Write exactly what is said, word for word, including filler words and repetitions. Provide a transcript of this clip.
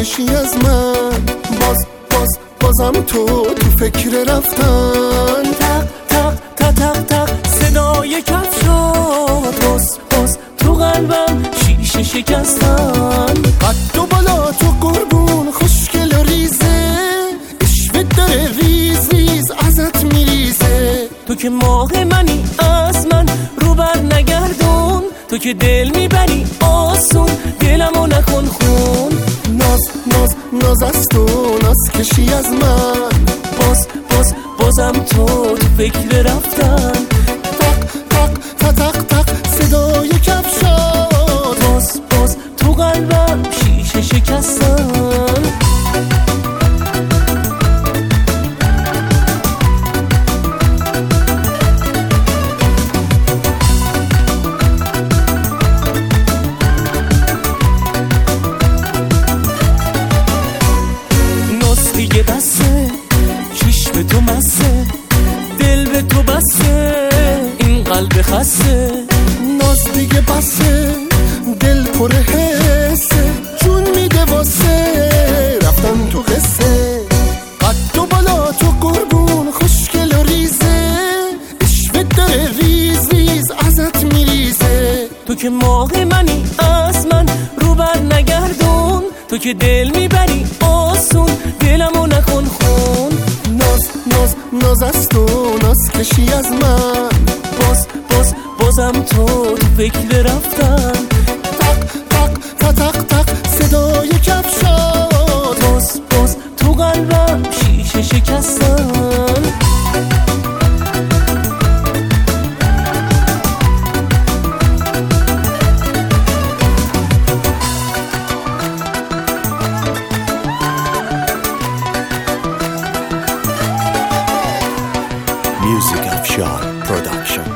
کشی از من، باز باز بازم تو تو فکر رفتن. تق تق تق تق تق صدای کفشات، باز باز تو قلبم شیشه شکستن. قد و بالا تو قربون خوشگل و ریزه، عشق داره ریز ریز ازت میریزه. تو که ماه منی از من رو بر نگردون، تو که دل میبری آسون دلمو نکن خون. ناز ناز ناز از تو ناز کشی از من، باز باز بازم تو تو فکر رفتن. تق تق تق تق تق صدای کفشات، باز باز تو قلبم شیشه شکستن. دیگه بسه چشم تو مسه، دل به تو بسه این قلب خسته. ناز دیگه بسه دل پر حسه، جون میده واسه رفتن تو قصه. قد و بالا تو قربون خوشگل و ریزه، عشق داره ریز ریز ازت میریزه. تو که ماه منی از من رو بر نگردون، تو که دل میبری آسون دلمو نکن خون. ناز ناز ناز از تو ناز کشی از من، باز باز بازم تو تو فکر رفتن. تق تق تق تق تق صدای کفشات، باز باز تو قلبم شیشه شکستن. Music Afshan Production.